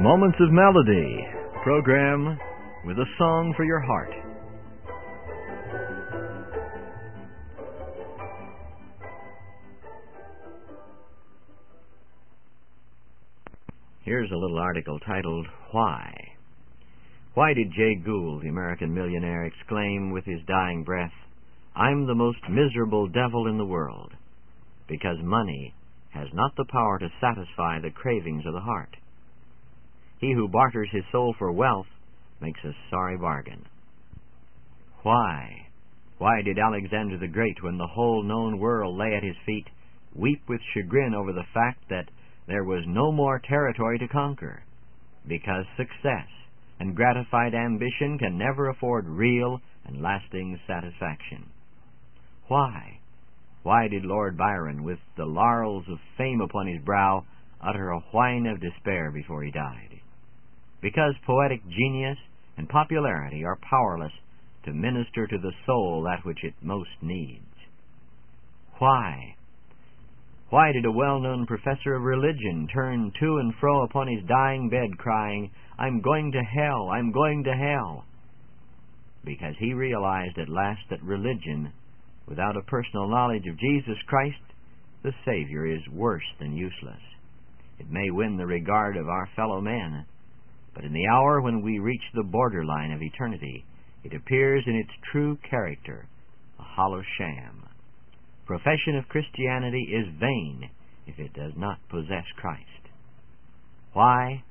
Moments of Melody, program with a song for your heart. Here's a little article titled, Why? Why did Jay Gould, the American millionaire, exclaim with his dying breath, "I'm the most miserable devil in the world"? Because money has not the power to satisfy the cravings of the heart. He who barters his soul for wealth makes a sorry bargain. Why? Why did Alexander the Great, when the whole known world lay at his feet, weep with chagrin over the fact that there was no more territory to conquer? Because success and gratified ambition can never afford real and lasting satisfaction. Why? Why did Lord Byron, with the laurels of fame upon his brow, utter a whine of despair before he died? Because poetic genius and popularity are powerless to minister to the soul that which it most needs. Why? Why did a well-known professor of religion turn to and fro upon his dying bed crying, "I'm going to hell, I'm going to hell"? Because he realized at last that religion, without a personal knowledge of Jesus Christ, the Savior, is worse than useless. It may win the regard of our fellow men, but in the hour when we reach the borderline of eternity, it appears in its true character, a hollow sham. Profession of Christianity is vain if it does not possess Christ. Why?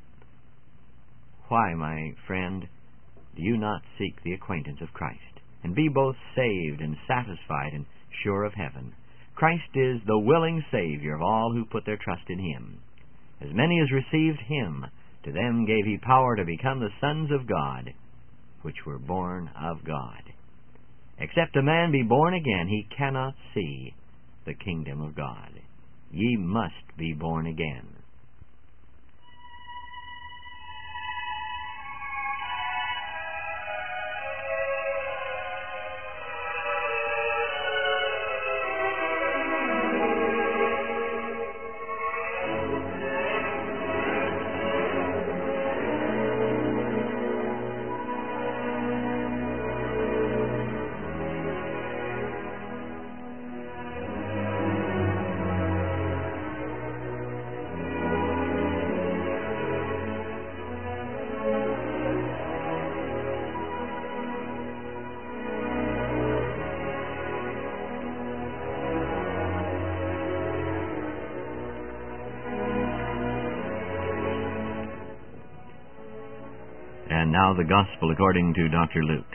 Why, my friend, do you not seek the acquaintance of Christ, and be both saved and satisfied and sure of heaven? Christ is the willing Savior of all who put their trust in Him. As many as received Him, to them gave He power to become the sons of God, which were born of God. Except a man be born again, he cannot see the kingdom of God. Ye must be born again. And now the Gospel according to Dr. Luke.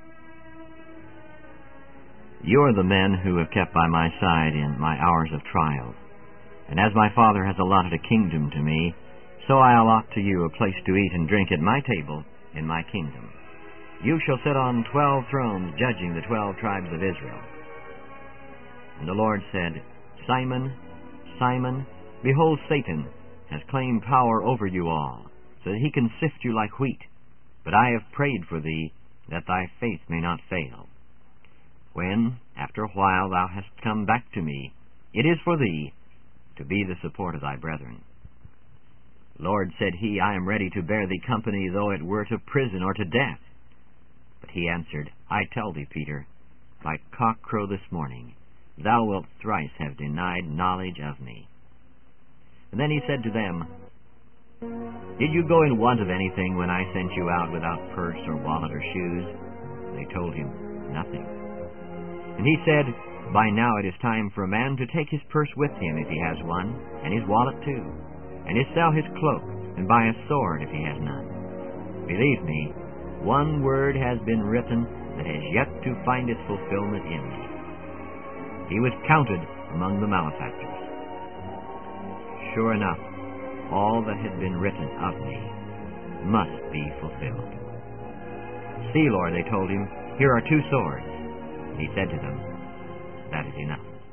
You are the men who have kept by my side in my hours of trial. And as my Father has allotted a kingdom to me, so I allot to you a place to eat and drink at my table in my kingdom. You shall sit on 12 thrones, judging the 12 tribes of Israel. And the Lord said, Simon, Simon, behold, Satan has claimed power over you all, so that he can sift you like wheat. But I have prayed for thee, that thy faith may not fail. When, after a while, thou hast come back to me, it is for thee to be the support of thy brethren. Lord, said he, I am ready to bear thee company, though it were to prison or to death. But he answered, I tell thee, Peter, by cockcrow this morning, thou wilt thrice have denied knowledge of me. And then he said to them, Did you go in want of anything when I sent you out without purse or wallet or shoes? They told him, Nothing. And he said, By now it is time for a man to take his purse with him if he has one, and his wallet too, and to sell his cloak, and buy a sword if he has none. Believe me, one word has been written that has yet to find its fulfillment in me. He was counted among the malefactors. Sure enough, all that had been written of me must be fulfilled. See, Lord, they told him, here are 2 swords. And he said to them, That is enough.